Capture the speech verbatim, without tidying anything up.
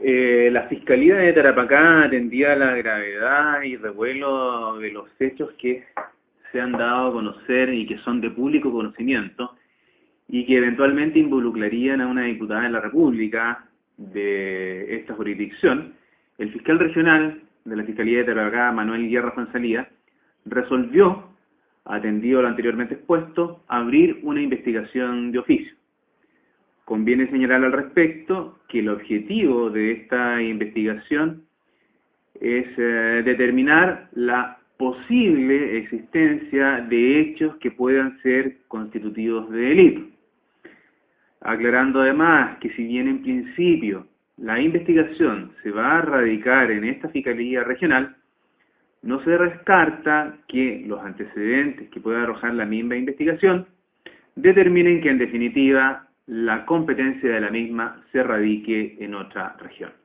Eh, la Fiscalía de Tarapacá atendía a la gravedad y revuelo de los hechos que se han dado a conocer y que son de público conocimiento y que eventualmente involucrarían a una diputada de la República de esta jurisdicción. El fiscal regional de la Fiscalía de Tarapacá, Manuel Guerra Fuenzalía, resolvió, atendido lo anteriormente expuesto, abrir una investigación de oficio. Conviene señalar al respecto que el objetivo de esta investigación es eh, determinar la posible existencia de hechos que puedan ser constitutivos de delito. Aclarando además que si bien en principio la investigación se va a radicar en esta Fiscalía Regional, no se descarta que los antecedentes que pueda arrojar la misma investigación determinen que en definitiva la competencia de la misma se radique en otra región.